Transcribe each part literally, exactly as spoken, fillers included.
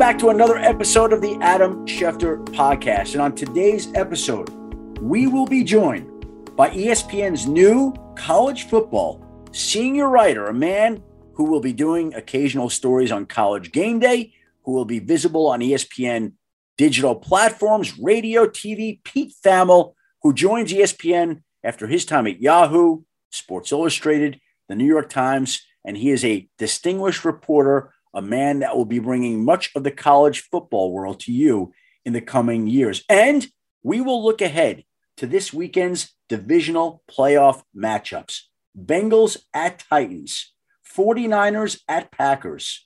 back to another episode of the Adam Schefter Podcast. And on today's episode, we will be joined by E S P N's new college football senior writer, a man who will be doing occasional stories on College Game Day, who will be visible on E S P N digital platforms, radio, T V, Pete Thamel, who joins E S P N after his time at Yahoo, Sports Illustrated, the New York Times, and he is a distinguished reporter, a man that will be bringing much of the college football world to you in the coming years. And we will look ahead to this weekend's divisional playoff matchups. Bengals at Titans, 49ers at Packers,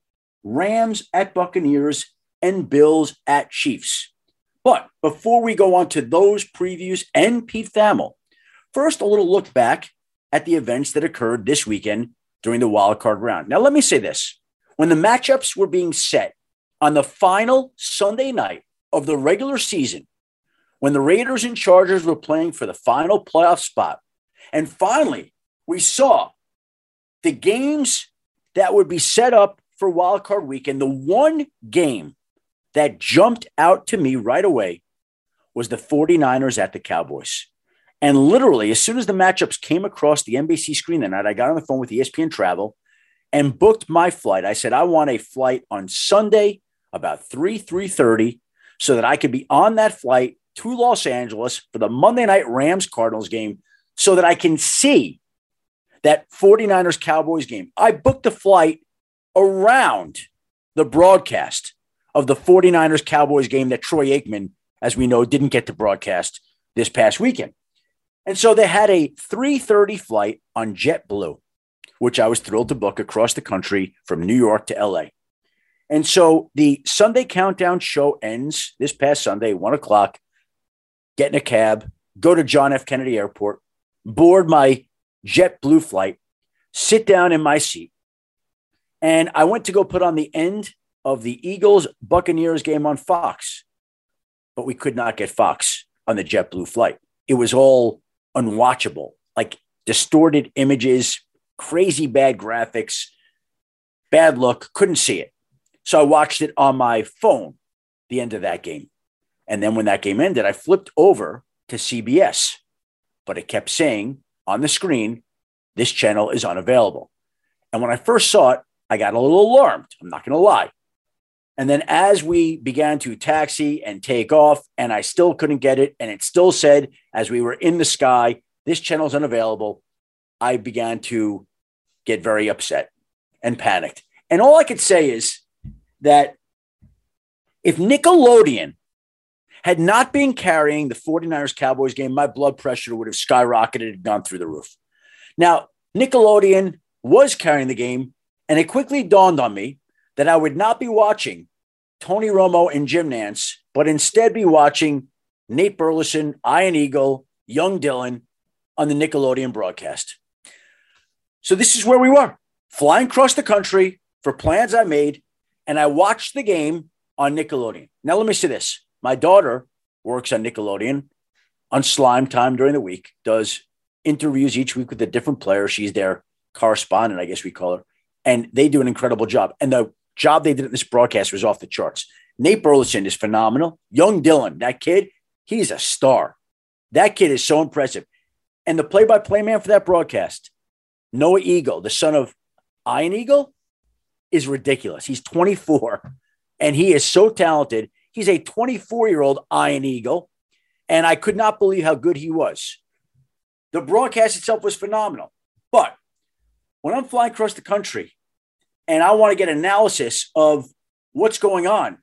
Rams at Buccaneers, and Bills at Chiefs. But before we go on to those previews and Pete Thamel, first a little look back at the events that occurred this weekend during the wild card round. Now, let me say this. When the matchups were being set on the final Sunday night of the regular season, when the Raiders and Chargers were playing for the final playoff spot, and finally we saw the games that would be set up for wild card weekend, the one game that jumped out to me right away was the 49ers at the Cowboys. And literally, as soon as the matchups came across the N B C screen that night, I got on the phone with E S P N Travel and booked my flight. I said, I want a flight on Sunday about three, three thirty so that I could be on that flight to Los Angeles for the Monday night Rams-Cardinals game so that I can see that 49ers-Cowboys game. I booked the flight around the broadcast of the 49ers-Cowboys game that Troy Aikman, as we know, didn't get to broadcast this past weekend. And so they had a three thirty flight on JetBlue, which I was thrilled to book across the country from New York to L A. And so the Sunday Countdown show ends this past Sunday, one o'clock, get in a cab, go to John F. Kennedy Airport, board my JetBlue flight, sit down in my seat. And I went to go put on the end of the Eagles-Buccaneers game on Fox, but we could not get Fox on the JetBlue flight. It was all unwatchable, like distorted images, crazy bad graphics, bad look, couldn't see it. So I watched it on my phone, the end of that game. And then when that game ended, I flipped over to C B S, but it kept saying on the screen, this channel is unavailable. And when I first saw it, I got a little alarmed. I'm not going to lie. And then as we began to taxi and take off, and I still couldn't get it, and it still said, as we were in the sky, this channel is unavailable, I began to get very upset and panicked. And all I could say is that if Nickelodeon had not been carrying the 49ers Cowboys game, my blood pressure would have skyrocketed and gone through the roof. Now, Nickelodeon was carrying the game, and it quickly dawned on me that I would not be watching Tony Romo and Jim Nantz, but instead be watching Nate Burleson, Ian Eagle, Young Dylan on the Nickelodeon broadcast. So this is where we were, flying across the country for plans I made, and I watched the game on Nickelodeon. Now, let me say this. My daughter works on Nickelodeon on Slime Time during the week, does interviews each week with a different player. She's their correspondent, I guess we call her, and they do an incredible job. And the job they did at this broadcast was off the charts. Nate Burleson is phenomenal. Young Dylan, that kid, he's a star. That kid is so impressive. And the play-by-play man for that broadcast, Noah Eagle, the son of Ian Eagle, is ridiculous. He's twenty-four, and he is so talented. He's a twenty-four-year-old Ian Eagle, and I could not believe how good he was. The broadcast itself was phenomenal. But when I'm flying across the country and I want to get analysis of what's going on,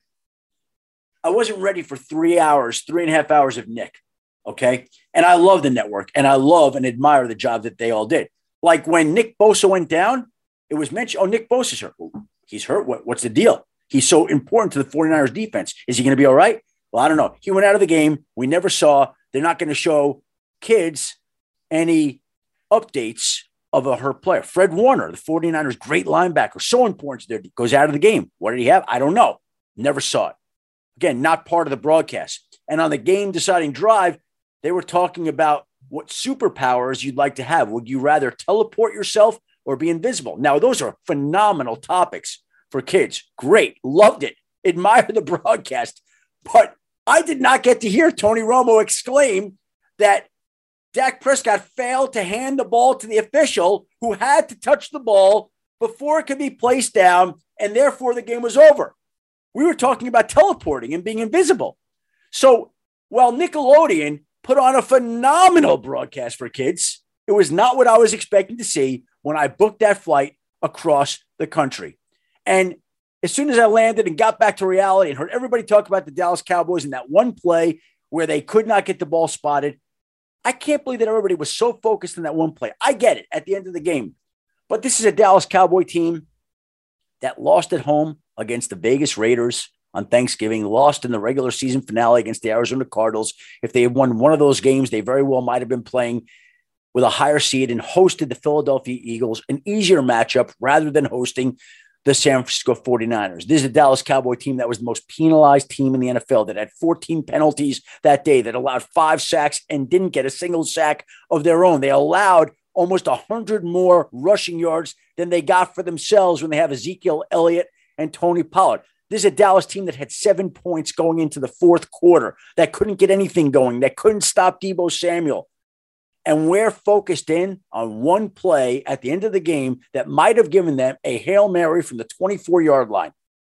I wasn't ready for three hours, three and a half hours of Nick, okay? And I love the network, and I love and admire the job that they all did. Like when Nick Bosa went down, it was mentioned, oh, Nick Bosa's hurt. He's hurt? What, what's the deal? He's so important to the 49ers defense. Is he going to be all right? Well, I don't know. He went out of the game. We never saw. They're not going to show kids any updates of a hurt player. Fred Warner, the 49ers great linebacker, so important to their, goes out of the game. What did he have? I don't know. Never saw it. Again, not part of the broadcast. And on the game deciding drive, they were talking about what superpowers you'd like to have. Would you rather teleport yourself or be invisible? Now, those are phenomenal topics for kids. Great. Loved it. admire the broadcast, but I did not get to hear Tony Romo exclaim that Dak Prescott failed to hand the ball to the official who had to touch the ball before it could be placed down, and therefore the game was over. We were talking about teleporting and being invisible. So while Nickelodeon put on a phenomenal broadcast for kids, it was not what I was expecting to see when I booked that flight across the country. And as soon as I landed and got back to reality and heard everybody talk about the Dallas Cowboys and that one play where they could not get the ball spotted, I can't believe that everybody was so focused on that one play. I get it at the end of the game. But this is a Dallas Cowboy team that lost at home against the Vegas Raiders on Thanksgiving, lost in the regular season finale against the Arizona Cardinals. If they had won one of those games, they very well might have been playing with a higher seed and hosted the Philadelphia Eagles, an easier matchup rather than hosting the San Francisco forty-niners. This is a Dallas Cowboy team that was the most penalized team in the N F L, that had fourteen penalties that day, that allowed five sacks and didn't get a single sack of their own. They allowed almost one hundred more rushing yards than they got for themselves when they have Ezekiel Elliott and Tony Pollard. This is a Dallas team that had seven points going into the fourth quarter, that couldn't get anything going, that couldn't stop Deebo Samuel. And we're focused in on one play at the end of the game that might have given them a Hail Mary from the twenty-four-yard line.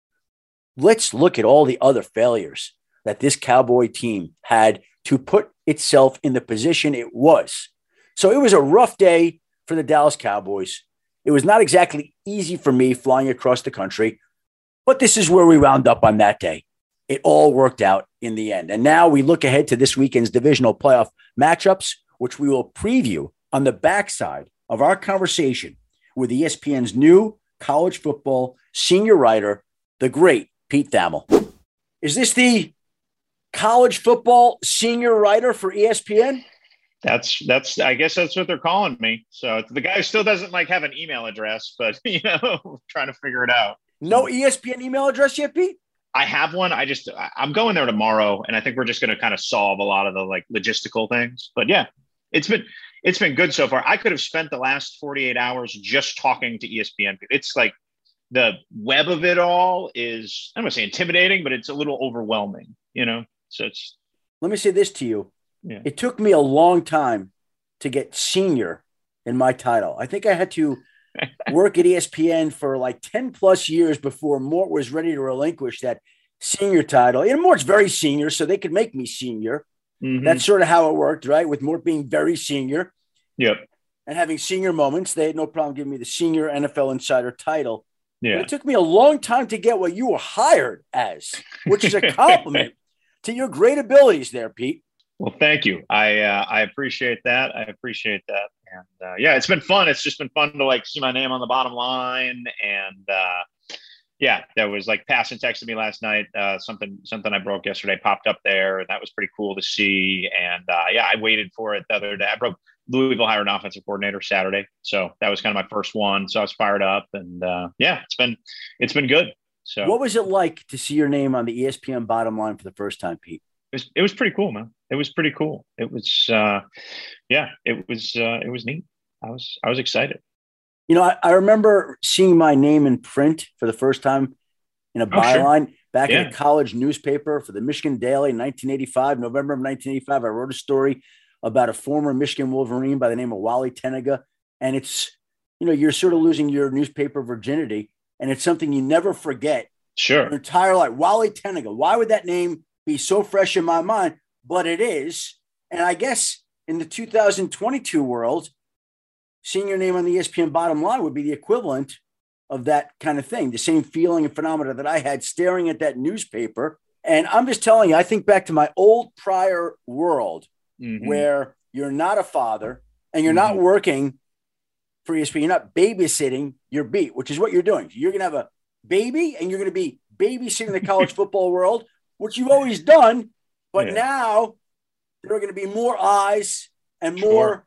Let's look at all the other failures that this Cowboy team had to put itself in the position it was. So it was a rough day for the Dallas Cowboys. It was not exactly easy for me flying across the country, but this is where we wound up on that day. It all worked out in the end. And now we look ahead to this weekend's divisional playoff matchups, which we will preview on the backside of our conversation with E S P N's new college football senior writer, the great Pete Thamel. Is this the college football senior writer for E S P N? That's, that's, I guess that's what they're calling me. So the guy still doesn't like have an email address, but, you know, trying to figure it out. No E S P N email address yet, Pete? I have one. I just, I'm going there tomorrow, and I think we're just going to kind of solve a lot of the like logistical things. But yeah, it's been, it's been good so far. I could have spent the last forty-eight hours just talking to E S P N. It's like the web of it all is, I'm going to say intimidating, but it's a little overwhelming, you know? So it's. Let me say this to you. Yeah. It took me a long time to get senior in my title. I think I had to work at E S P N for like ten plus years before Mort was ready to relinquish that senior title. And Mort's very senior, so they could make me senior. Mm-hmm. That's sort of how it worked, right? With Mort being very senior. Yep. And having senior moments, they had no problem giving me the senior N F L insider title. Yeah. But it took me a long time to get what you were hired as, which is a compliment to your great abilities there, Pete. Well, thank you. I uh, I appreciate that. I appreciate that. And uh, yeah, it's been fun. It's just been fun to like see my name on the bottom line. And uh, yeah, there was like Passon texted me last night. Uh, something something I broke yesterday popped up there, and that was pretty cool to see. And uh, yeah, I waited for it the other day. I broke Louisville hired an offensive coordinator Saturday, so that was kind of my first one. So I was fired up, and uh, yeah, it's been it's been good. So what was it like to see your name on the E S P N bottom line for the first time, Pete? It was, it was pretty cool, man. It was pretty cool. It was, uh, yeah, it was, uh, it was neat. I was, I was excited. You know, I, I remember seeing my name in print for the first time in a byline. Oh, sure. Back yeah. in a college newspaper for the Michigan Daily in nineteen eighty-five, November of nineteen eighty-five. I wrote a story about a former Michigan Wolverine by the name of Wally Tenega. And it's, you know, you're sort of losing your newspaper virginity, and it's something you never forget. Sure. Your entire life. Wally Tenega. Why would that name be so fresh in my mind? But it is. And I guess in the two thousand twenty-two world, seeing your name on the E S P N bottom line would be the equivalent of that kind of thing. The same feeling and phenomena that I had staring at that newspaper. And I'm just telling you, I think back to my old prior world mm-hmm. where you're not a father and you're mm-hmm. not working for E S P N. You're not babysitting your beat, which is what you're doing. You're going to have a baby and you're going to be babysitting the college football world, which you've always done. But yeah. now there are going to be more eyes and more sure.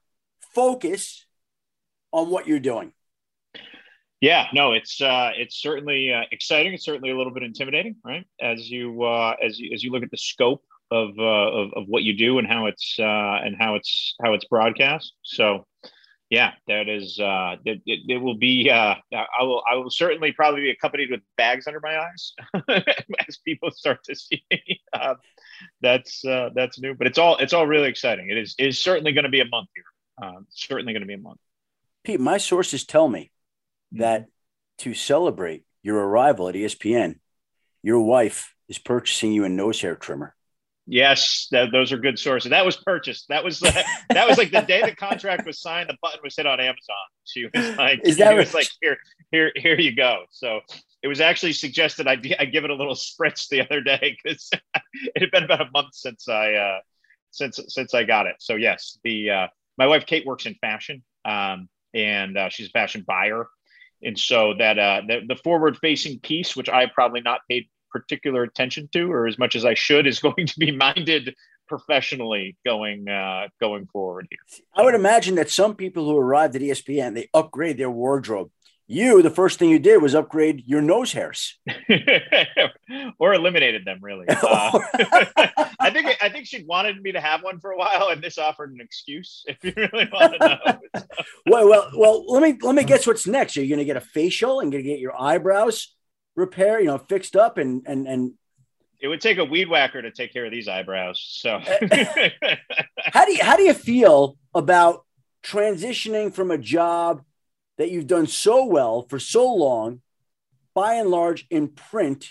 focus on what you're doing. Yeah, no, it's uh, it's certainly uh, exciting. It's certainly a little bit intimidating, right? As you uh, as you as you look at the scope of uh, of, of what you do and how it's uh, and how it's how it's broadcast. So Yeah, that is. Uh, it, it, it will be. Uh, I will. I will certainly probably be accompanied with bags under my eyes as people start to see me. Uh, that's uh, that's new, but it's all it's all really exciting. It is is certainly going to be a month here. Uh, certainly going to be a month. Pete, my sources tell me that to celebrate your arrival at E S P N, your wife is purchasing you a nose hair trimmer. Yes, that, those are good sources. That was purchased. That was uh, that was like the day the contract was signed. The button was hit on Amazon. She was like, "Is that?" It was like, "Here, here, here you go." So it was actually suggested I, I give it a little spritz the other day because it had been about a month since I uh, since since I got it. So yes, the uh, my wife Kate works in fashion, um, and uh, she's a fashion buyer, and so that uh, the, the forward facing piece, which I probably not paid particular attention to or as much as I should, is going to be minded professionally going uh going forward here. I would imagine that some people who arrived at E S P N, they upgrade their wardrobe. You, the first thing you did was upgrade your nose hairs. Or eliminated them, really. Uh, I think I think she wanted me to have one for a while, and this offered an excuse, if you really want to know. well, well, well, let me let me guess what's next. Are you going to get a facial and going to get your eyebrows repair, you know, fixed up and, and, and it would take a weed whacker to take care of these eyebrows. So how do you, how do you feel about transitioning from a job that you've done so well for so long, by and large in print,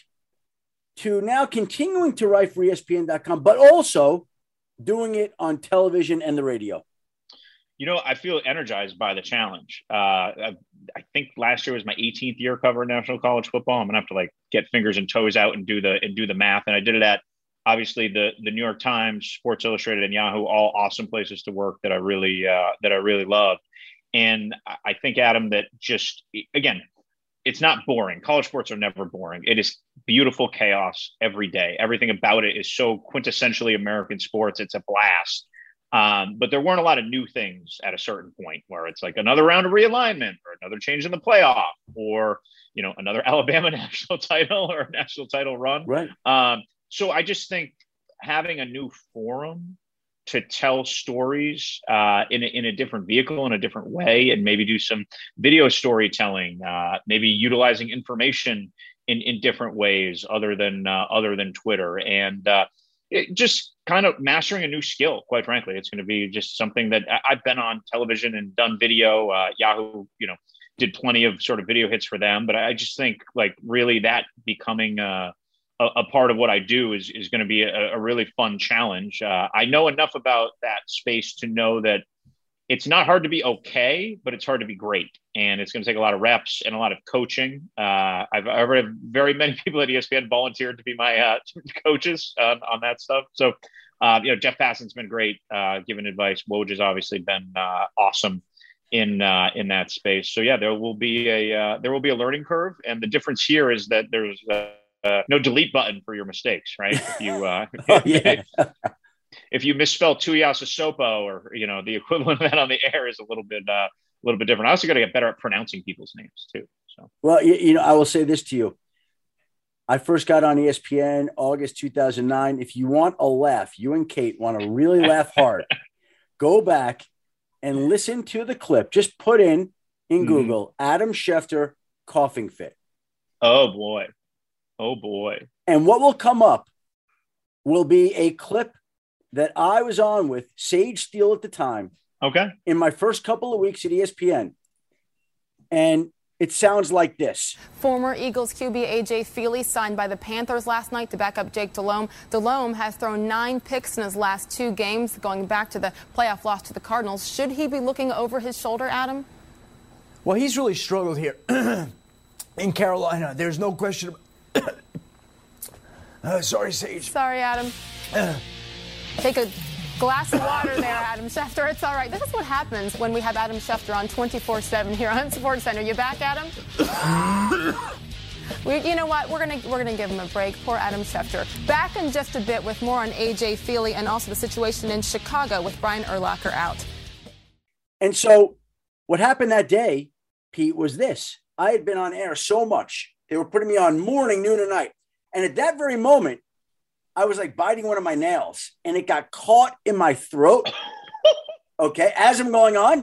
to now continuing to write for E S P N dot com, but also doing it on television and the radio? You know, I feel energized by the challenge. Uh, I, I think last year was my eighteenth year covering national college football. I'm gonna have to like get fingers and toes out and do the and do the math. And I did it at obviously the the New York Times, Sports Illustrated, and Yahoo, all awesome places to work that I really uh, that I really love. And I think, Adam, that just again, it's not boring. College sports are never boring. It is beautiful chaos every day. Everything about it is so quintessentially American sports. It's a blast. Um, but there weren't a lot of new things at a certain point where it's like another round of realignment or another change in the playoff or, you know, another Alabama national title or a national title run. Right. Um, so I just think having a new forum to tell stories uh, in, a, in a different vehicle, in a different way, and maybe do some video storytelling, uh, maybe utilizing information in, in different ways other than uh, other than Twitter. And uh, it just kind of mastering a new skill, quite frankly. It's going to be just something that I've been on television and done video. Uh, Yahoo, you know, did plenty of sort of video hits for them. But I just think like really that becoming uh, a, a part of what I do is, is going to be a, a really fun challenge. Uh, I know enough about that space to know that it's not hard to be okay, but it's hard to be great. And it's going to take a lot of reps and a lot of coaching. Uh, I've, I've heard very many people at E S P N volunteered to be my uh, coaches on, on that stuff. So, uh, you know, Jeff Passan's been great, uh, giving advice. Woj has obviously been uh, awesome in uh, in that space. So yeah, there will be a uh, there will be a learning curve, and the difference here is that there's uh, uh, no delete button for your mistakes, right? If you uh, oh, yeah. if you misspell Tuiasosopo or, you know, the equivalent of that on the air is a little bit, uh, a little bit different. I also got to get better at pronouncing people's names too. So, well, you, you know, I will say this to you. I first got on E S P N August two thousand nine. If you want a laugh, you and Kate want to really laugh hard, go back and listen to the clip. Just put in, in mm-hmm. Google, Adam Schefter coughing fit. Oh boy. Oh boy. And what will come up will be a clip that I was on with Sage Steele at the time. Okay. In my first couple of weeks at E S P N. And it sounds like this. Former Eagles Q B A J Feely signed by the Panthers last night to back up Jake Delhomme. Delhomme has thrown nine picks in his last two games, going back to the playoff loss to the Cardinals. Should he be looking over his shoulder, Adam? Well, he's really struggled here in Carolina. There's no question about uh, Sorry, Sage. Sorry, Adam. Uh. Take a glass of water there, Adam Schefter. It's all right. This is what happens when we have Adam Schefter on twenty-four seven here on Sports Center. You back, Adam? we, you know what? We're gonna we're gonna give him a break. Poor Adam Schefter. Back in just a bit with more on A J Feely and also the situation in Chicago with Brian Urlacher out. And so, what happened that day, Pete, was this: I had been on air so much they were putting me on morning, noon, and night, and at that very moment, I was like biting one of my nails and it got caught in my throat. Okay. As I'm going on,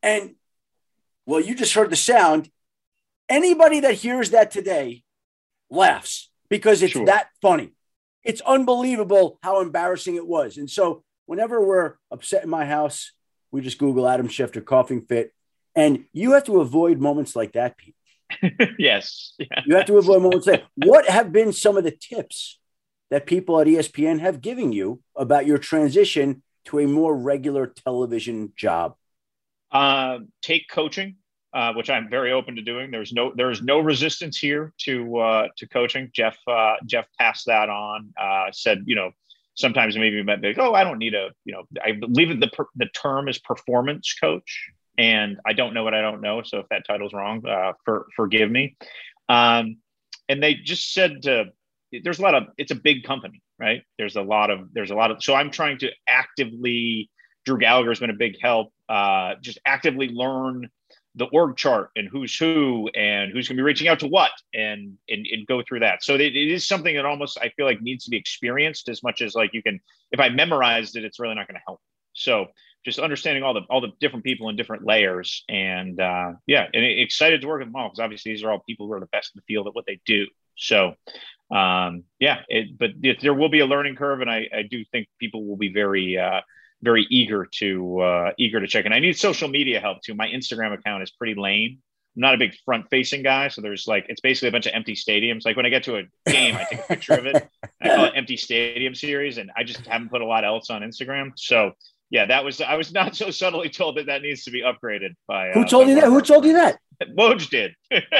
And, well, you just heard the sound. Anybody that hears that today laughs because it's Sure. that funny. It's unbelievable how embarrassing it was. And so whenever we're upset in my house, we just Google Adam Schefter coughing fit. And you have to avoid moments like that, Pete. Yes. Yeah. You have to avoid moments like that. What have been some of the tips that people at E S P N have given you about your transition to a more regular television job? Uh, take coaching, uh, which I'm very open to doing. There's no there is no resistance here to uh, to coaching. Jeff uh, Jeff passed that on. Uh, said you know sometimes maybe you might be like, oh, I don't need a you know I believe the the term is performance coach, and I don't know what I don't know. So if that title's wrong, uh, for forgive me. Um, and they just said to, there's a lot of it's a big company, right? There's a lot of there's a lot of so I'm trying to actively. Drew Gallagher has been a big help. Uh, just actively learn the org chart and who's who and who's going to be reaching out to what and, and and go through that. So it, it is something that almost I feel like needs to be experienced as much as like you can. If I memorized it, it's really not going to help. So just understanding all the all the different people in different layers and uh, yeah, and excited to work with them all because obviously these are all people who are the best in the field at what they do. So um, yeah, it, but it, there will be a learning curve, and I, I do think people will be very. Uh, very eager to uh, eager to check. And I need social media help too. My Instagram account is pretty lame. I'm not a big front facing guy. So there's like, it's basically a bunch of empty stadiums. Like when I get to a game, I take a picture of it. I call it empty stadium series. And I just haven't put a lot else on Instagram. So yeah, that was, I was not so subtly told that that needs to be upgraded by. Uh, Who told you that? Who told you that? Woj did.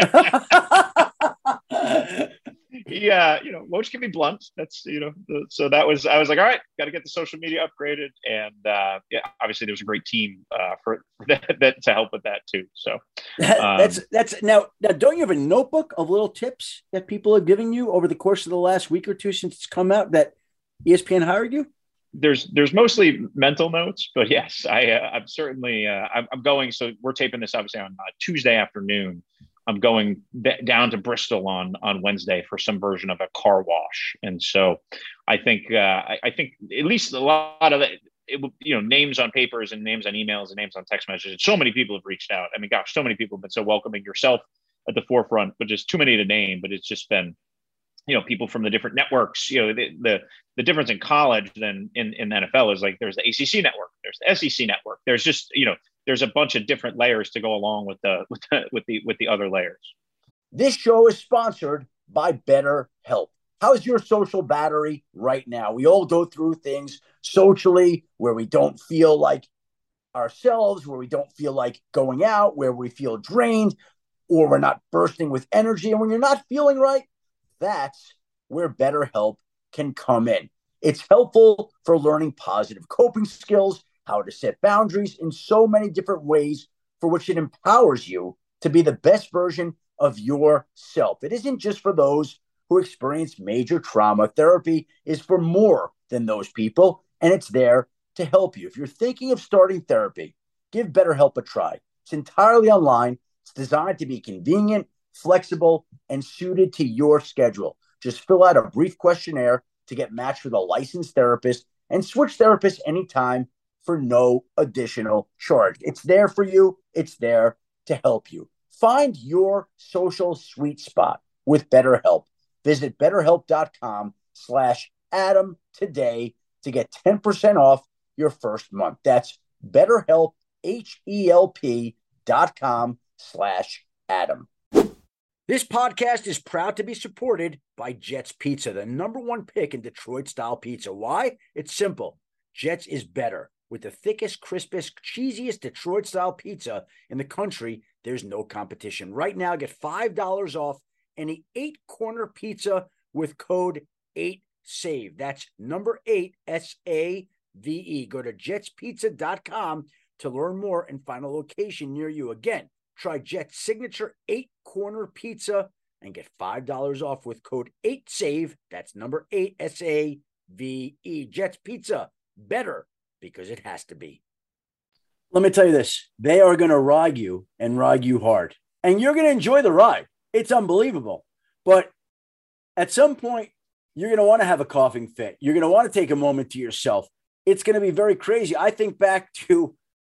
Yeah, you know, Woj can be blunt. That's, you know, the, so that was, I was like, all right, got to get the social media upgraded. And uh, yeah, obviously there was a great team uh, for, for that, that to help with that too. So um, that's, that's now, now, don't you have a notebook of little tips that people are giving you over the course of the last week or two since it's come out that E S P N hired you? There's, there's mostly mental notes, but yes, I, uh, I'm certainly, uh, I'm, I'm going, so we're taping this obviously on uh, Tuesday afternoon. I'm going d- down to Bristol on, on Wednesday for some version of a car wash. And so I think, uh, I, I think at least a lot of it, it will, you know, names on papers and names on emails and names on text messages. So many people have reached out. I mean, gosh, so many people have been so welcoming, yourself at the forefront, but just too many to name, but it's just been, you know, people from the different networks, you know, the, the, the difference in college than in, in the N F L is like, there's the A C C network, there's the S E C network. There's just, you know, there's a bunch of different layers to go along with the, with the, with the, with the other layers. This show is sponsored by BetterHelp. How's your social battery right now? We all go through things socially where we don't feel like ourselves, where we don't feel like going out, where we feel drained, or we're not bursting with energy. And when you're not feeling right, that's where BetterHelp can come in. It's helpful for learning positive coping skills, how to set boundaries in so many different ways for which it empowers you to be the best version of yourself. It isn't just for those who experience major trauma. Therapy is for more than those people, and it's there to help you. If you're thinking of starting therapy, give BetterHelp a try. It's entirely online. It's designed to be convenient, flexible, and suited to your schedule. Just fill out a brief questionnaire to get matched with a licensed therapist and switch therapists anytime for no additional charge. It's there for you. It's there to help you. Find your social sweet spot with BetterHelp. Visit betterhelp.com slash Adam today to get ten percent off your first month. That's BetterHelp, H-E-L-P dot com slash Adam. This podcast is proud to be supported by Jets Pizza, the number one pick in Detroit-style pizza. Why? It's simple. Jets is better. With the thickest, crispest, cheesiest Detroit-style pizza in the country, there's no competition. Right now, get five dollars off any eight-corner pizza with code eight save. That's number eight, S A V E. Go to jets pizza dot com to learn more and find a location near you. Again, try Jet's signature eight-corner pizza and get five dollars off with code eight save. That's number eight, S A V E. Jets Pizza, better because it has to be. Let me tell you this. They are going to ride you and ride you hard. And you're going to enjoy the ride. It's unbelievable. But at some point, you're going to want to have a coughing fit. You're going to want to take a moment to yourself. It's going to be very crazy. I think back to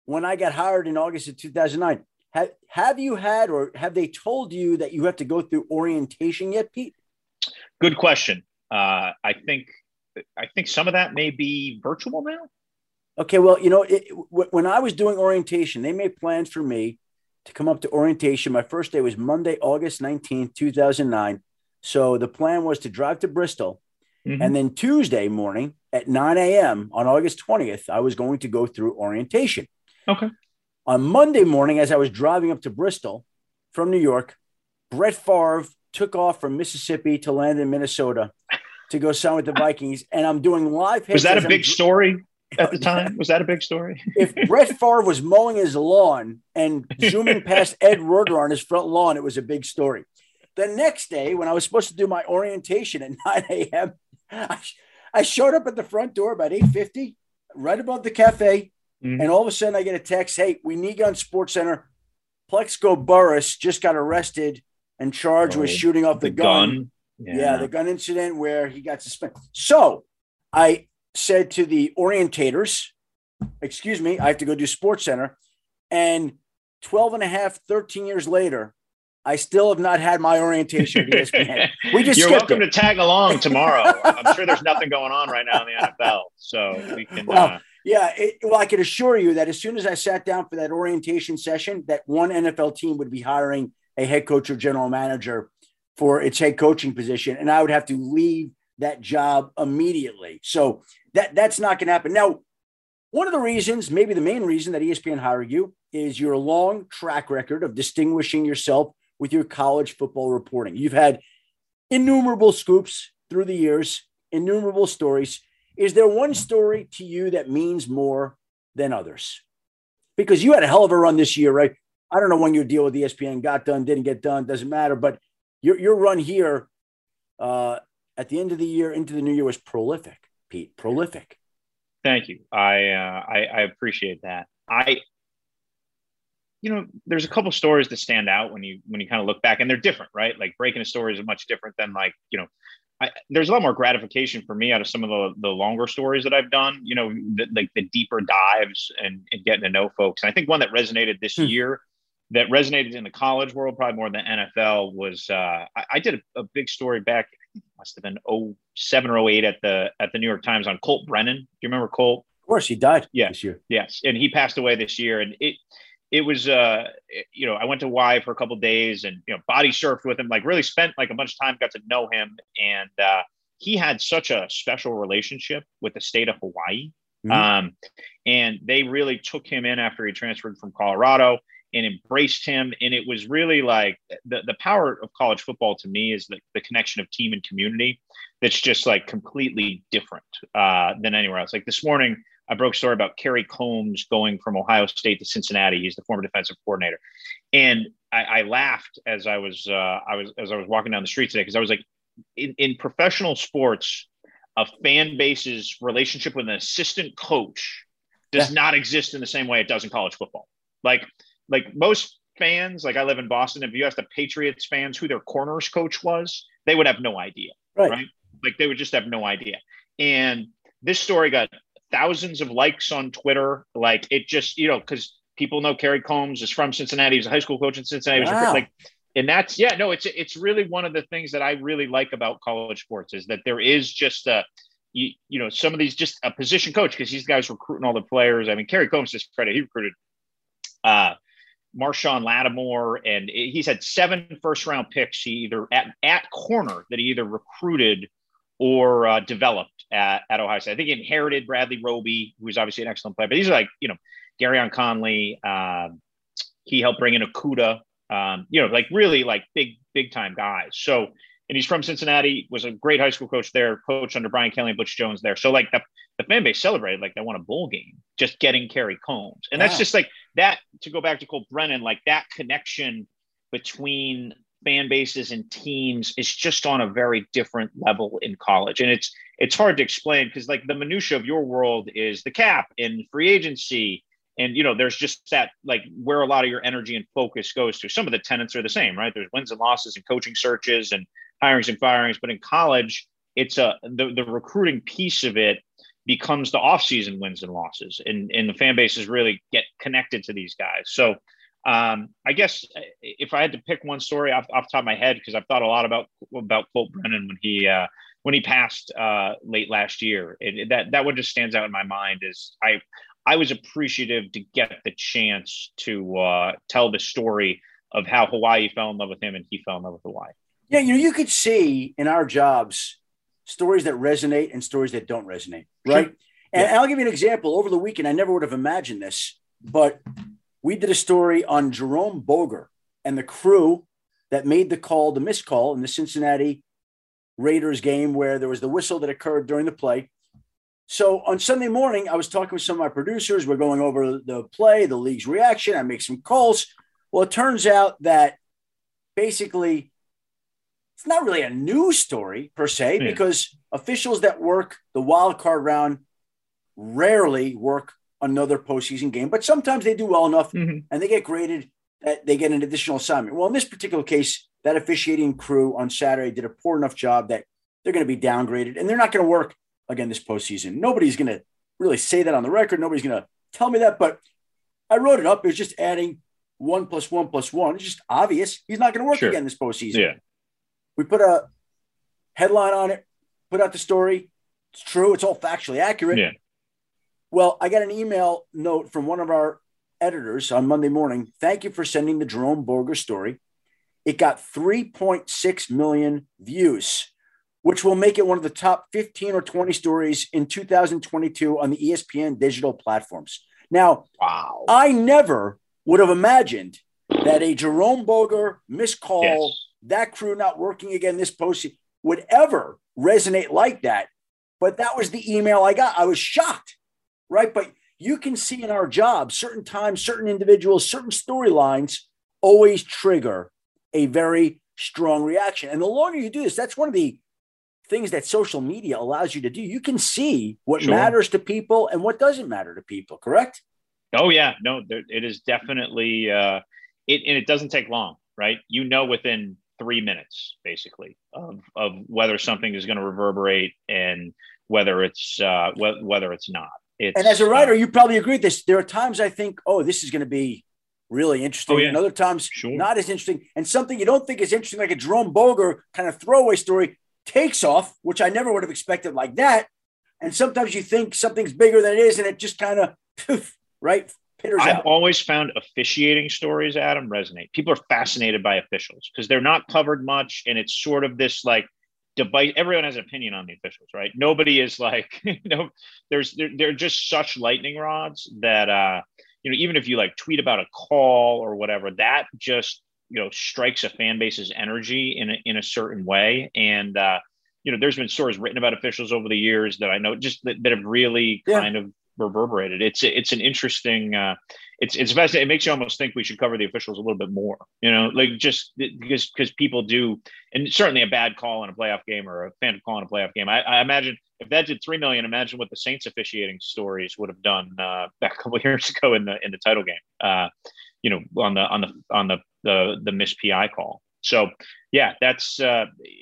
when I got hired in August of two thousand nine. Have, have you had, or have they told you that you have to go through orientation yet, Pete? Good question. Uh, I think, I think some of that may be virtual now. Okay. Well, you know, it, when I was doing orientation, they made plans for me to come up to orientation. My first day was Monday, August nineteenth, two thousand nine. So the plan was to drive to Bristol. Mm-hmm. And then Tuesday morning at nine a.m. on August twentieth, I was going to go through orientation. Okay. On Monday morning, as I was driving up to Bristol from New York, Brett Favre took off from Mississippi to land in Minnesota to go sign with the Vikings. And I'm doing live hits. Was that a big I'm... story at the time? Was that a big story? If Brett Favre was mowing his lawn and zooming past Ed Roeder on his front lawn, it was a big story. The next day, when I was supposed to do my orientation at nine a.m., I, I showed up at the front door about eight fifty, right above the cafe. Mm-hmm. And all of a sudden I get a text, hey, we need you on Sports Center. Plexico Burris just got arrested and charged oh, with shooting off the, the gun. gun. Yeah. yeah, the gun incident where he got suspended. So I said to the orientators, excuse me, I have to go do Sports Center. And twelve and a half, thirteen years later, I still have not had my orientation at E S P N. We just You're welcome it. to tag along tomorrow. I'm sure there's nothing going on right now in the N F L. So we can well, uh, Yeah, it, well, I can assure you that as soon as I sat down for that orientation session, that one N F L team would be hiring a head coach or general manager for its head coaching position, and I would have to leave that job immediately. So that that's not going to happen. Now, one of the reasons, maybe the main reason that E S P N hired you is your long track record of distinguishing yourself with your college football reporting. You've had innumerable scoops through the years, innumerable stories. Is there one story to you that means more than others? Because you had a hell of a run this year, right? I don't know when your deal with E S P N got done, didn't get done, doesn't matter. But your your run here uh, at the end of the year into the new year was prolific, Pete, prolific. Thank you. I, uh, I, I appreciate that. I, you know, there's a couple stories that stand out when you when you kind of look back, and they're different, right? Like breaking a story is much different than like, you know, I, there's a lot more gratification for me out of some of the, the longer stories that I've done, you know, the, like the deeper dives and, and getting to know folks. And I think one that resonated this hmm. year, that resonated in the college world, probably more than N F L, was uh, I, I did a, a big story back, I think it must have been oh seven or oh eight at the at the New York Times on Colt Brennan. Do you remember Colt? Of course, he died yeah. this year. Yes, and he passed away this year. And it it was, uh, you know, I went to Hawaii for a couple of days and, you know, body surfed with him, like really spent like a bunch of time, got to know him. And uh, he had such a special relationship with the state of Hawaii. Mm-hmm. Um, and they really took him in after he transferred from Colorado and embraced him. And it was really like the, the power of college football to me is the, the connection of team and community. That's just like completely different uh, than anywhere else. Like this morning, I broke a story about Kerry Combs going from Ohio State to Cincinnati. He's the former defensive coordinator. And I, I laughed as I was, uh, I was, as I was walking down the street today, because I was like, in, in professional sports, a fan base's relationship with an assistant coach does yeah. not exist in the same way it does in college football. Like, like most fans, like I live in Boston, if you asked the Patriots fans who their corners coach was, they would have no idea. Right. right? Like they would just have no idea. And this story got thousands of likes on Twitter. Like it just, you know, because people know Kerry Combs is from Cincinnati. He was a high school coach in Cincinnati. Wow. Like, and that's, yeah, no, it's, it's really one of the things that I really like about college sports is that there is just a, you, you know, some of these, just a position coach, because these guys recruiting all the players. I mean, Kerry Combs, to his credit, he recruited uh, Marshawn Lattimore, and he's had seven first round picks. He either at, at corner that he either recruited or uh, developed at, at Ohio State. I think he inherited Bradley Roby, who's obviously an excellent player, but these are like, you know, Garyon Conley. Uh, he helped bring in Okudah, um, you know, like really like big, big time guys. So, and he's from Cincinnati, was a great high school coach there, coach under Brian Kelly and Butch Jones there. So like the, the fan base celebrated like they won a bowl game, just getting Kerry Combs. And wow. that's just like that, to go back to Colt Brennan, like that connection between fan bases and teams is just on a very different level in college. And it's, it's hard to explain because like the minutia of your world is the cap and free agency. And, you know, there's just that, like where a lot of your energy and focus goes to. Some of the tenets are the same, right? There's wins and losses and coaching searches and hirings and firings. But in college, it's a, the, the recruiting piece of it. becomes the offseason wins and losses, and, and the fan bases really get connected to these guys. So um, I guess if I had to pick one story off, off the top of my head, because I've thought a lot about about Colt Brennan when he uh, when he passed uh, late last year, it, it, that that one just stands out in my mind. Is I I was appreciative to get the chance to uh, tell the story of how Hawaii fell in love with him and he fell in love with Hawaii. Yeah, you know, you could see in our jobs stories that resonate and stories that don't resonate, right? Sure. And yeah. I'll give you an example. Over the weekend, I never would have imagined this, but we did a story on Jerome Boger and the crew that made the call, the missed call in the Cincinnati Raiders game where there was the whistle that occurred during the play. So on Sunday morning, I was talking with some of my producers. We're going over the play, the league's reaction. I make some calls. Well, it turns out that basically it's not really a news story per se, yeah. because officials that work the wild card round rarely work another postseason game, but sometimes they do well enough mm-hmm. and they get graded that they get an additional assignment. Well, in this particular case, that officiating crew on Saturday did a poor enough job that they're going to be downgraded and they're not going to work again this postseason. Nobody's going to really say that on the record. Nobody's going to tell me that, but I wrote it up. It was just adding one plus one plus one. It's just obvious. He's not going to work sure. again this postseason. Yeah. We put a headline on it, put out the story. It's true. It's all factually accurate. Yeah. Well, I got an email note from one of our editors on Monday morning. Thank you for sending the Jerome Boger story. It got three point six million views, which will make it one of the top fifteen or twenty stories in two thousand twenty-two on the E S P N digital platforms. Now, wow. I never would have imagined that a Jerome Boger missed call, yes. that crew not working again this postseason would ever resonate like that. But that was the email I got. I was shocked, right? But you can see in our job, certain times, certain individuals, certain storylines always trigger a very strong reaction. And the longer you do this, that's one of the things that social media allows you to do. You can see what sure. matters to people and what doesn't matter to people, correct? Oh, yeah. No, there, it is definitely uh, it, and it doesn't take long, right? You know, within three minutes, basically, of, of whether something is going to reverberate and whether it's uh, wh- whether it's not. It's, and as a writer, uh, you probably agree with this. There are times I think, oh, this is going to be really interesting. Oh, yeah. And other times, sure. not as interesting. And something you don't think is interesting, like a Jerome Boger kind of throwaway story, takes off, which I never would have expected like that. And sometimes you think something's bigger than it is, and it just kind of poof, right? Pitters I've out. always found officiating stories, Adam, resonate. People are fascinated by officials because they're not covered much. And it's sort of this like device. Everyone has an opinion on the officials, right? Nobody is like, you know, there's, they're, they're just such lightning rods that, uh, you know, even if you like tweet about a call or whatever, that just, you know, strikes a fan base's energy in a, in a certain way. And, uh, you know, there's been stories written about officials over the years that I know just that, that have really yeah. kind of reverberated. It's it's an interesting. Uh, it's it's fascinating. It makes you almost think we should cover the officials a little bit more. You know, like just because because people do, and certainly a bad call in a playoff game or a phantom call in a playoff game. I, I imagine if that did three million, imagine what the Saints officiating stories would have done uh, back a couple of years ago in the in the title game. Uh, you know, on the on the on the the the missed P I call. So yeah, that's. Uh,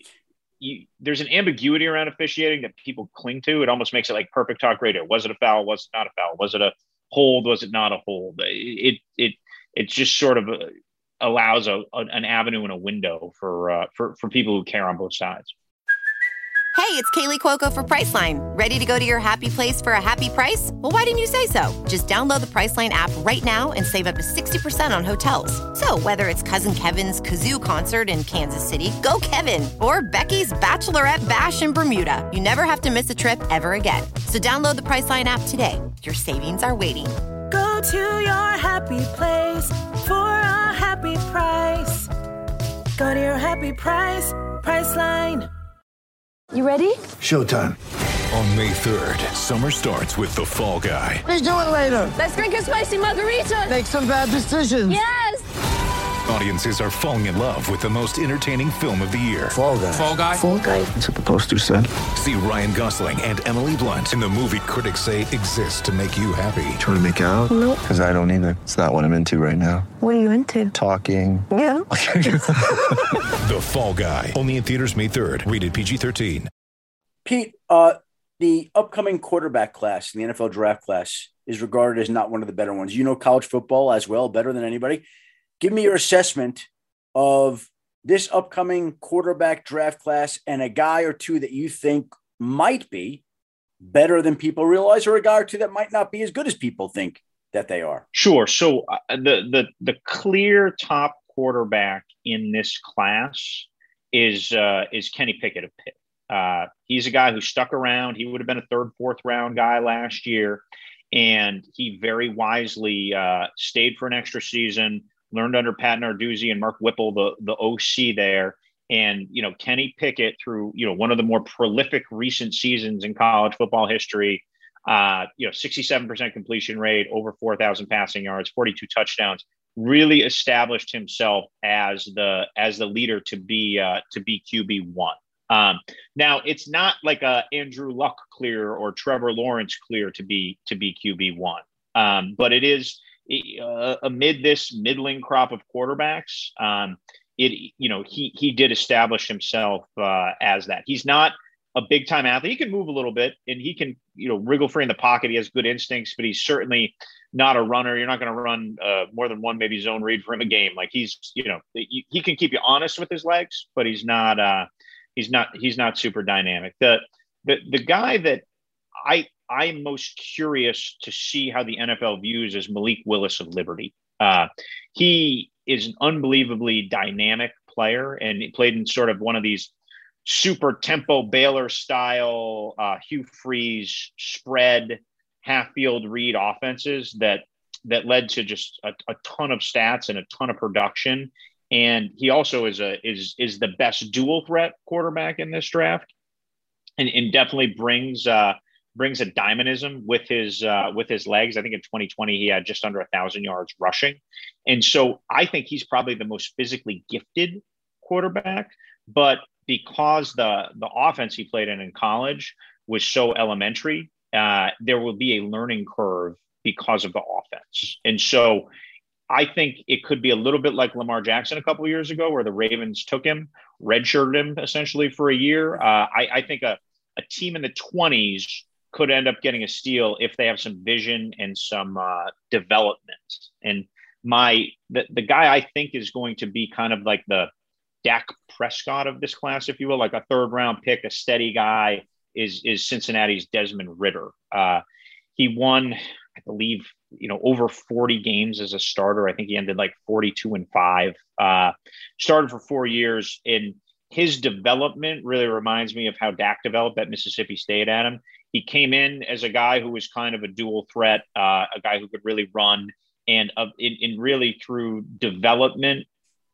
You, there's an ambiguity around officiating that people cling to. It almost makes it like perfect talk radio. Was it a foul? Was it not a foul? Was it a hold? Was it not a hold? It it it just sort of allows a, an avenue and a window for uh, for for people who care on both sides. Hey, it's Kaylee Cuoco for Priceline. Ready to go to your happy place for a happy price? Well, why didn't you say so? Just download the Priceline app right now and save up to sixty percent on hotels. So whether it's Cousin Kevin's Kazoo Concert in Kansas City, go Kevin, or Becky's Bachelorette Bash in Bermuda, you never have to miss a trip ever again. So download the Priceline app today. Your savings are waiting. Go to your happy place for a happy price. Go to your happy price, Priceline. You ready? Showtime. On May third, summer starts with The Fall Guy. Let's do it later. Let's drink a spicy margarita. Make some bad decisions. Yes. Audiences are falling in love with the most entertaining film of the year. Fall Guy. Fall Guy. Fall Guy. That's what the poster said. See Ryan Gosling and Emily Blunt in the movie critics say exists to make you happy. Trying to make it out? Nope. Because I don't either. It's not what I'm into right now. What are you into? Talking. Yeah. The Fall Guy. Only in theaters May third. Rated P G thirteen. Pete, uh, the upcoming quarterback class in the N F L draft class is regarded as not one of the better ones. You know college football as well, better than anybody. Give me your assessment of this upcoming quarterback draft class and a guy or two that you think might be better than people realize, or a guy or two that might not be as good as people think that they are. Sure. So uh, the the the clear top quarterback in this class is uh, is Kenny Pickett of Pitt. Uh, he's a guy who stuck around. He would have been a third, fourth round guy last year, and he very wisely uh, stayed for an extra season, learned under Pat Narduzzi and Mark Whipple, the the O C there. And, you know, Kenny Pickett, through, you know, one of the more prolific recent seasons in college football history, uh, you know, sixty-seven percent completion rate, over four thousand passing yards, forty-two touchdowns, really established himself as the as the leader to be uh, to be Q B one. Um, now, it's not like a Andrew Luck clear or Trevor Lawrence clear to be to be Q B one, um, but it is uh, amid this middling crop of quarterbacks. Um, It, you know, he he did establish himself uh, as that. He's not a big time athlete. He can move a little bit and he can, you know, wriggle free in the pocket. He has good instincts, but he's certainly not a runner. You're not going to run uh, more than one maybe zone read for him a game. Like he's, you know, he, he can keep you honest with his legs, but he's not uh, he's not he's not super dynamic. The the the guy that I I'm most curious to see how the N F L views is Malik Willis of Liberty. Uh, he is an unbelievably dynamic player, and he played in sort of one of these super tempo Baylor style uh, Hugh Freeze spread half field read offenses that that led to just a, a ton of stats and a ton of production. And he also is a is is the best dual threat quarterback in this draft, and, and definitely brings uh, brings a dynamism with his uh, with his legs. I think in twenty twenty he had just under a thousand yards rushing, and so I think he's probably the most physically gifted quarterback. But because the the offense he played in in college was so elementary, uh, there will be a learning curve because of the offense, and so I think it could be a little bit like Lamar Jackson a couple of years ago, where the Ravens took him, redshirted him essentially for a year. Uh, I, I think a a team in the twenties could end up getting a steal if they have some vision and some uh, development. And my the, the guy I think is going to be kind of like the Dak Prescott of this class, if you will, like a third round pick, a steady guy, is is Cincinnati's Desmond Ridder. Uh, he won, I believe, you know, over forty games as a starter. I think he ended like forty-two and five. Uh, started for four years. And his development really reminds me of how Dak developed at Mississippi State, Adam. He came in as a guy who was kind of a dual threat, uh, a guy who could really run, and uh, in, in really through development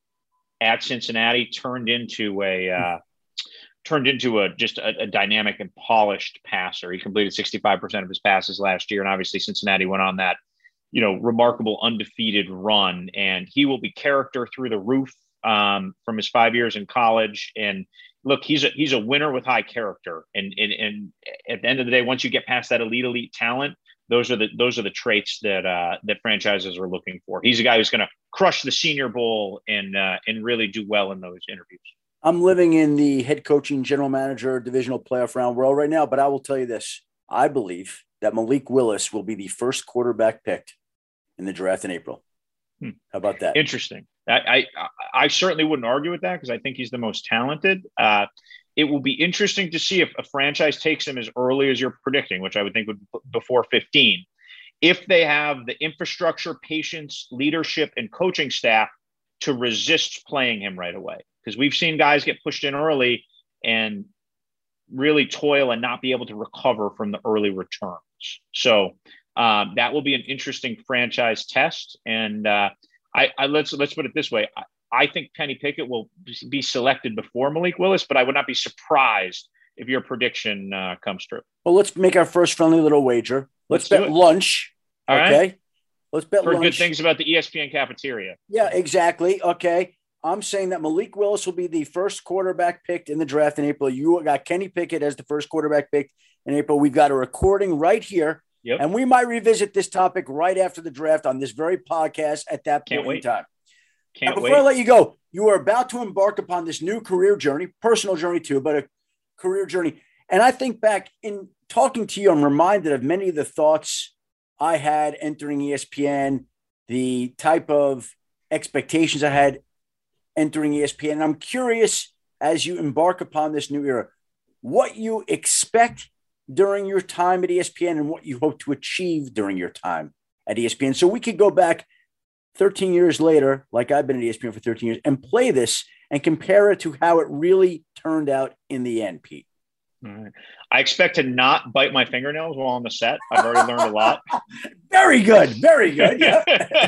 at Cincinnati turned into a uh, turned into a just a, a dynamic and polished passer. He completed sixty-five percent of his passes last year, and obviously Cincinnati went on that, you know, remarkable undefeated run. And he will be character through the roof um, from his five years in college. And look, he's a he's a winner with high character. And, and and at the end of the day, once you get past that elite elite talent, those are the those are the traits that uh, that franchises are looking for. He's a guy who's going to crush the Senior Bowl and uh, and really do well in those interviews. I'm living in the head coaching, general manager, divisional playoff round world right now, but I will tell you this: I believe that Malik Willis will be the first quarterback picked in the draft in April. Hmm. How about that? Interesting. I, I I certainly wouldn't argue with that because I think he's the most talented. Uh, it will be interesting to see if a franchise takes him as early as you're predicting, which I would think would be before fifteen. If they have the infrastructure, patience, leadership, and coaching staff to resist playing him right away. Because we've seen guys get pushed in early and really toil and not be able to recover from the early returns. So um, that will be an interesting franchise test. And uh, I, I let's let's put it this way: I, I think Kenny Pickett will be selected before Malik Willis, but I would not be surprised if your prediction uh, comes true. Well, let's make our first friendly little wager. Let's, let's bet lunch. All okay, right. Let's bet Heard lunch. Good things about the E S P N cafeteria. Yeah, exactly. Okay. I'm saying that Malik Willis will be the first quarterback picked in the draft in April. You got Kenny Pickett as the first quarterback picked in April. We've got a recording right here, yep. and we might revisit this topic right after the draft on this very podcast at that Can't point wait. in time. Can't now, wait. before I let you go, you are about to embark upon this new career journey, personal journey too, but a career journey And I think back in talking to you, I'm reminded of many of the thoughts I had entering E S P N, the type of expectations I had entering E S P N. And I'm curious, as you embark upon this new era, what you expect during your time at E S P N and what you hope to achieve during your time at E S P N. So we could go back thirteen years later, like I've been at E S P N for thirteen years, and play this and compare it to how it really turned out in the end, Pete. All right. I expect to not bite my fingernails while on the set. I've already learned a lot. Very good. Very good. Yeah.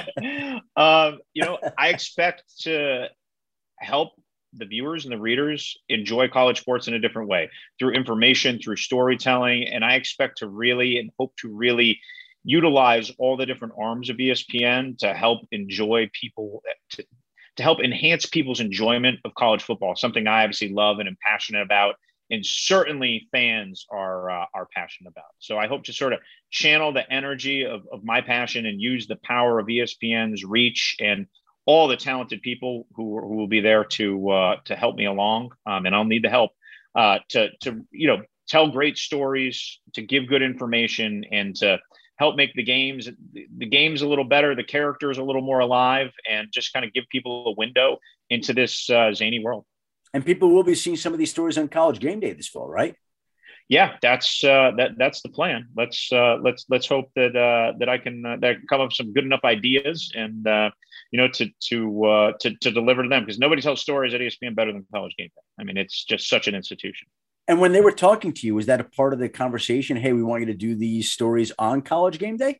um, you know, I expect to help the viewers and the readers enjoy college sports in a different way through information, through storytelling. And I expect to really and hope to really utilize all the different arms of E S P N to help enjoy people, to, to help enhance people's enjoyment of college football, something I obviously love and am passionate about. And certainly fans are uh, are passionate about. So I hope to sort of channel the energy of, of my passion and use the power of E S P N's reach and all the talented people who, who will be there to uh, to help me along. Um, and I'll need the help uh, to to you know tell great stories, to give good information, and to help make the games the games a little better, the characters a little more alive, and just kind of give people a window into this uh, zany world. And people will be seeing some of these stories on College Game Day this fall, right? Yeah, that's uh, that that's the plan. Let's uh, let's let's hope that uh, that I can uh, that I can come up with some good enough ideas and uh, you know to to uh, to to deliver to them, because nobody tells stories at E S P N better than College Game Day. I mean, it's just such an institution. And when they were talking to you, was that a part of the conversation? Hey, we want you to do these stories on College Game Day.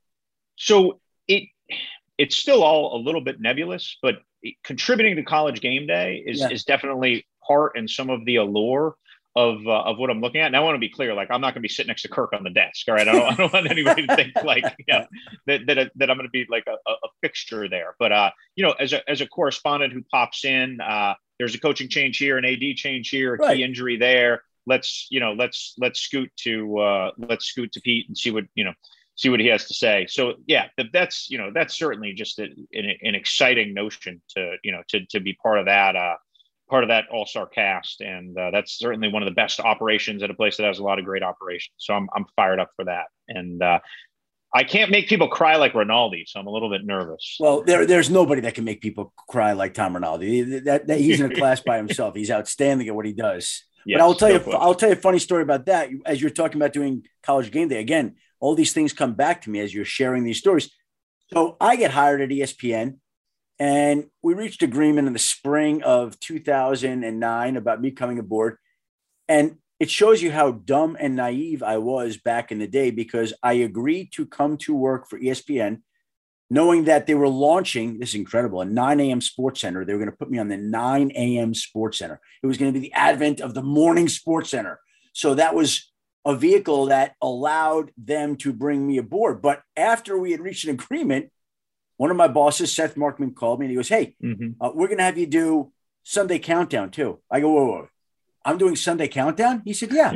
So it it's still all a little bit nebulous, but contributing to College Game Day is yeah. is definitely part and some of the allure of uh, of what I'm looking at. And I want to be clear, like, I'm not going to be sitting next to Kirk on the desk. All right. I don't, I don't want anybody to think like, you know, that, that, that I'm going to be like a, a fixture there. But, uh, you know, as a, as a correspondent who pops in, uh, there's a coaching change here, an A D change here, a right. key injury there. Let's, you know, let's, let's scoot to, uh, let's scoot to Pete and see what, you know, see what he has to say. So yeah, that's, you know, that's certainly just a, an, an exciting notion to, you know, to, to be part of that, uh, part of that all-star cast. And uh, that's certainly one of the best operations at a place that has a lot of great operations. So I'm, I'm fired up for that. And uh, I can't make people cry like Rinaldi, so I'm a little bit nervous. Well, there, there's nobody that can make people cry like Tom Rinaldi. That, that he's in a class by himself. He's outstanding at what he does. Yes, but I'll tell no you, question. I'll tell you a funny story about that. As you're talking about doing College Game Day, again, all these things come back to me as you're sharing these stories. So I get hired at E S P N, and we reached agreement in the spring of two thousand nine about me coming aboard. And it shows you how dumb and naive I was back in the day, because I agreed to come to work for E S P N, knowing that they were launching, this is incredible, a nine a.m. Sports Center. They were going to put me on the nine a.m. Sports Center. It was going to be the advent of the morning Sports Center. So that was a vehicle that allowed them to bring me aboard. But after we had reached an agreement, one of my bosses, Seth Markman, called me and he goes, hey, mm-hmm. uh, we're going to have you do Sunday Countdown too. I go, whoa, whoa, I'm doing Sunday Countdown? He said, yeah.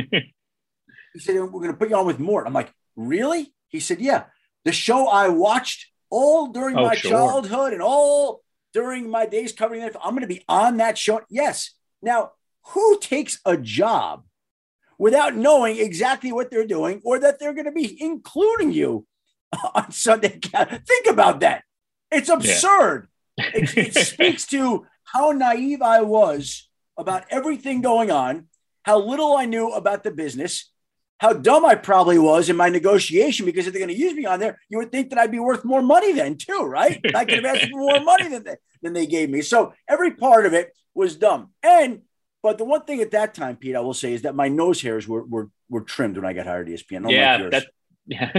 He said, we're going to put you on with Mort. I'm like, really? He said, yeah. The show I watched all during oh, my sure. childhood and all during my days covering that, I'm going to be on that show. Yes. Now, who takes a job without knowing exactly what they're doing or that they're going to be including you on Sunday? Think about that. It's absurd. Yeah. it, it speaks to how naive I was about everything going on, how little I knew about the business, how dumb I probably was in my negotiation, because if they're going to use me on there, you would think that I'd be worth more money then too, right? I could have asked for more money than they, than they gave me. So every part of it was dumb. And But the one thing at that time, Pete, I will say, is that my nose hairs were were, were trimmed when I got hired at E S P N. Yeah, like that, yeah.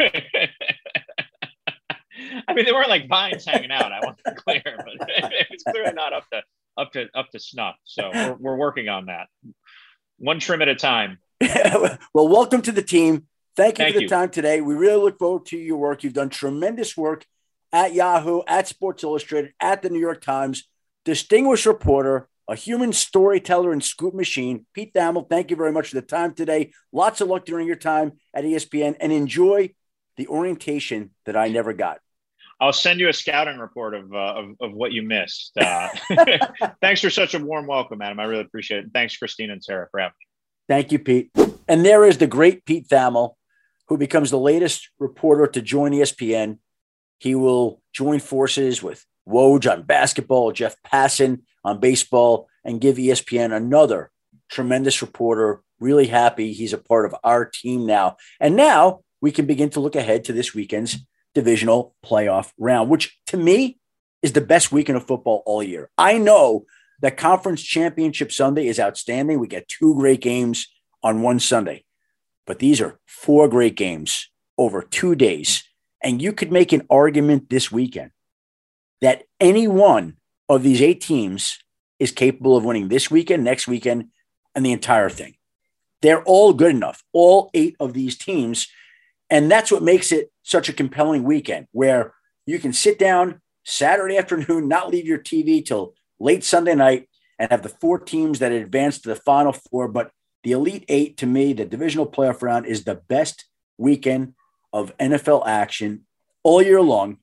I mean, they weren't like vines hanging out. I want to be clear, but it's clearly not up to up to up to snuff. So we're we're working on that, one trim at a time. Well, welcome to the team. Thank you Thank for the you. time today. We really look forward to your work. You've done tremendous work at Yahoo, at Sports Illustrated, at the New York Times. Distinguished reporter, a human storyteller and scoop machine. Pete Thamel, thank you very much for the time today. Lots of luck during your time at E S P N, and enjoy the orientation that I never got. I'll send you a scouting report of uh, of, of what you missed. Uh, thanks for such a warm welcome, Adam. I really appreciate it. Thanks, Christina and Sarah, for having me. Thank you, Pete. And there is the great Pete Thamel, who becomes the latest reporter to join E S P N. He will join forces with Woj on basketball, Jeff Passan on baseball, and give E S P N another tremendous reporter. Really happy he's a part of our team now. And now we can begin to look ahead to this weekend's divisional playoff round, which to me is the best weekend of football all year. I know that Conference Championship Sunday is outstanding. We get two great games on one Sunday, but these are four great games over two days. And you could make an argument this weekend that any one of these eight teams is capable of winning this weekend, next weekend, and the entire thing. They're all good enough, all eight of these teams. And that's what makes it such a compelling weekend, where you can sit down Saturday afternoon, not leave your T V till late Sunday night, and have the four teams that advance to the Final Four. But the Elite Eight, to me, the divisional playoff round, is the best weekend of N F L action all year long.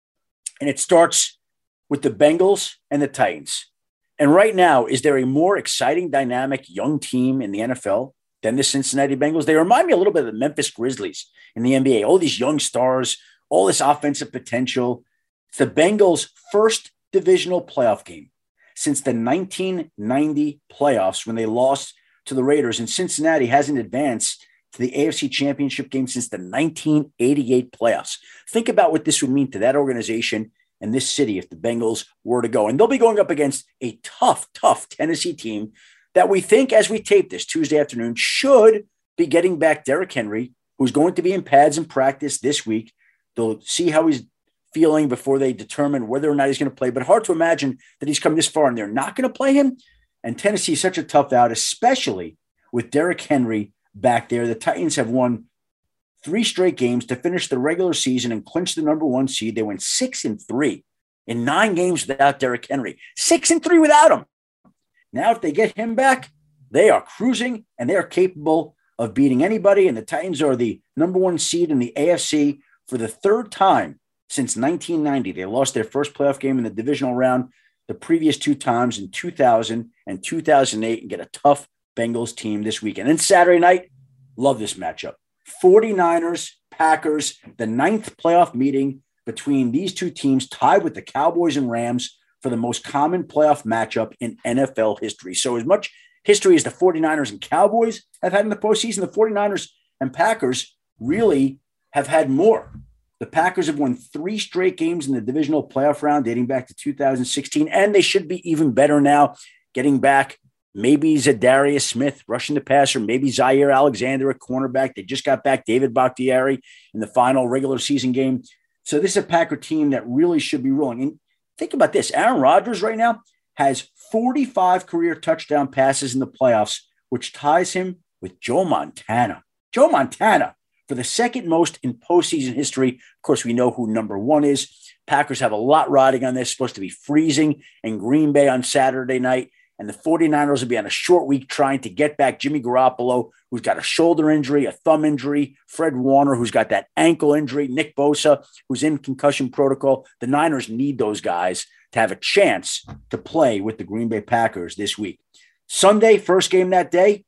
And it starts with the Bengals and the Titans. And right now, is there a more exciting, dynamic, young team in the N F L than the Cincinnati Bengals? They remind me a little bit of the Memphis Grizzlies in the N B A. All these young stars, all this offensive potential. It's the Bengals' first divisional playoff game since the nineteen ninety playoffs, when they lost to the Raiders. And Cincinnati hasn't advanced to the A F C Championship game since the nineteen eighty-eight playoffs. Think about what this would mean to that organization and this city if the Bengals were to go. And they'll be going up against a tough, tough Tennessee team that we think, as we tape this Tuesday afternoon, should be getting back Derrick Henry, who's going to be in pads and practice this week. They'll see how he's feeling before they determine whether or not he's going to play. But hard to imagine that he's come this far and they're not going to play him. And Tennessee is such a tough out, especially with Derrick Henry back there. The Titans have won three straight games to finish the regular season and clinch the number one seed. They went six and three in nine games without Derrick Henry. Six and three without him. Now, if they get him back, they are cruising and they are capable of beating anybody. And the Titans are the number one seed in the A F C for the third time since nineteen ninety. They lost their first playoff game in the divisional round the previous two times in two thousand and two thousand eight, and get a tough Bengals team this weekend. And Saturday night, love this matchup. forty-niners, Packers, the ninth playoff meeting between these two teams, tied with the Cowboys and Rams for the most common playoff matchup in N F L history. So as much history as the forty-niners and Cowboys have had in the postseason, the forty-niners and Packers really have had more. The Packers have won three straight games in the divisional playoff round dating back to two thousand sixteen, and they should be even better now, getting back maybe Zadarius Smith rushing the passer, maybe Zaire Alexander at cornerback. They just got back David Bakhtiari in the final regular season game. So this is a Packer team that really should be rolling. And think about this. Aaron Rodgers right now has forty-five career touchdown passes in the playoffs, which ties him with Joe Montana. Joe Montana for the second most in postseason history. Of course, we know who number one is. Packers have a lot riding on this. It's supposed to be freezing in Green Bay on Saturday night. And the forty-niners will be on a short week trying to get back Jimmy Garoppolo, who's got a shoulder injury, a thumb injury, Fred Warner, who's got that ankle injury, Nick Bosa, who's in concussion protocol. The Niners need those guys to have a chance to play with the Green Bay Packers this week. Sunday, first game that day,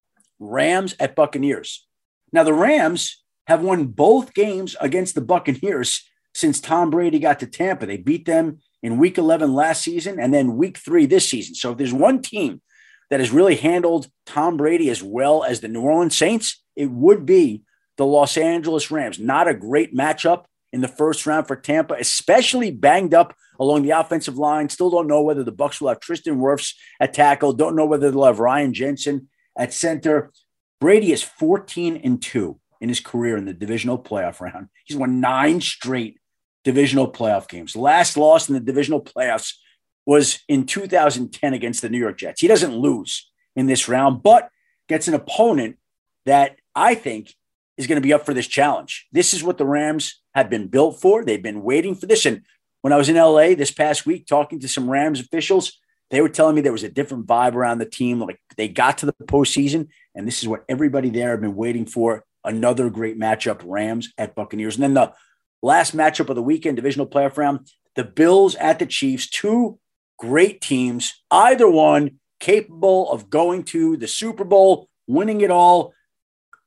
Rams at Buccaneers. Now, the Rams have won both games against the Buccaneers since Tom Brady got to Tampa. They beat them in week eleven last season and then week three this season. So if there's one team that has really handled Tom Brady as well as the New Orleans Saints, it would be the Los Angeles Rams. Not a great matchup in the first round for Tampa, especially banged up along the offensive line. Still don't know whether the Bucs will have Tristan Wirfs at tackle. Don't know whether they'll have Ryan Jensen at center. Brady is fourteen and two in his career in the divisional playoff round. He's won nine straight divisional playoff games. Last loss in the divisional playoffs was in two thousand ten against the New York Jets. He doesn't lose in this round, but gets an opponent that I think is going to be up for this challenge. This is what the Rams have been built for. They've been waiting for this. And when I was in L A this past week talking to some Rams officials, they were telling me there was a different vibe around the team. Like they got to the postseason, and this is what everybody there have been waiting for. Another great matchup, Rams at Buccaneers. And then the last matchup of the weekend, divisional playoff round, the Bills at the Chiefs, two great teams, either one capable of going to the Super Bowl, winning it all.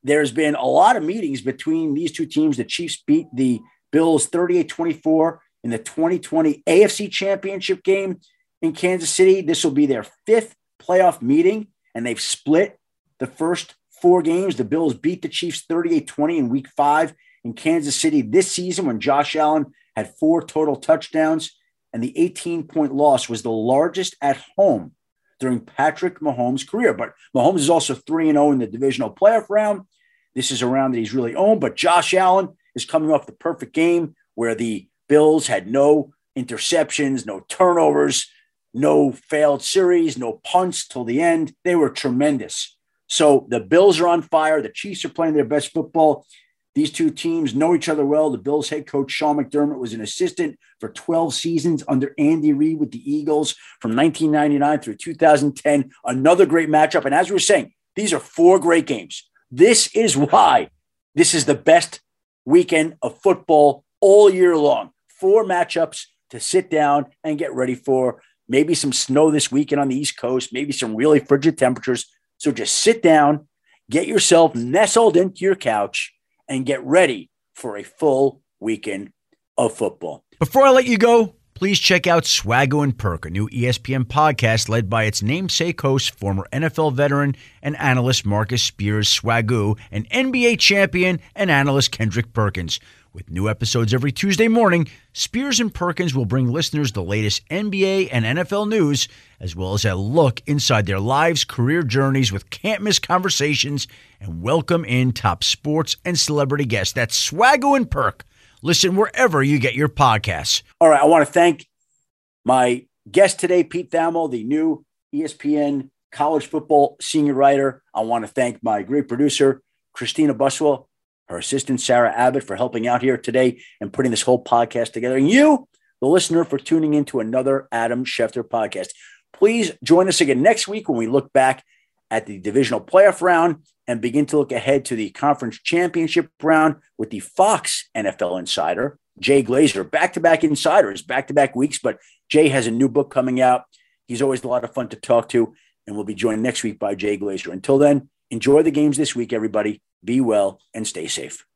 there's been a lot of meetings between these two teams. The Chiefs beat the Bills thirty-eight twenty-four in the twenty twenty A F C Championship game in Kansas City. This will be their fifth playoff meeting, and they've split the first four games. The Bills beat the Chiefs thirty-eight twenty in week five in Kansas City this season when Josh Allen had four total touchdowns, and the eighteen-point loss was the largest at home during Patrick Mahomes' career. But Mahomes is also three and oh in the divisional playoff round. This is a round that he's really owned, but Josh Allen is coming off the perfect game where the Bills had no interceptions, no turnovers, no failed series, no punts till the end. They were tremendous. So the Bills are on fire. The Chiefs are playing their best football. These two teams know each other well. The Bills head coach Sean McDermott was an assistant for twelve seasons under Andy Reid with the Eagles from nineteen ninety-nine through two thousand ten. Another great matchup. And as we were saying, these are four great games. This is why this is the best weekend of football all year long. Four matchups to sit down and get ready for. Maybe some snow this weekend on the East Coast, maybe some really frigid temperatures. So just sit down, get yourself nestled into your couch, and get ready for a full weekend of football. Before I let you go, please check out Swaggo and Perk, a new E S P N podcast led by its namesake host, former N F L veteran and analyst Marcus Spears Swagoo, and N B A champion and analyst Kendrick Perkins. With new episodes every Tuesday morning, Spears and Perkins will bring listeners the latest N B A and N F L news, as well as a look inside their lives' career journeys with can't-miss conversations and welcome in top sports and celebrity guests. That's Swaggo and Perk. Listen wherever you get your podcasts. All right, I want to thank my guest today, Pete Thamel, the new E S P N college football senior writer. I want to thank my great producer, Christina Buswell, her assistant, Sarah Abbott, for helping out here today and putting this whole podcast together. And you, the listener, for tuning into another Adam Schefter podcast. Please join us again next week when we look back at the divisional playoff round and begin to look ahead to the conference championship round with the Fox N F L insider, Jay Glazer. Back-to-back insiders, back-to-back weeks, but Jay has a new book coming out. He's always a lot of fun to talk to, and we'll be joined next week by Jay Glazer. Until then, enjoy the games this week, everybody. Be well and stay safe.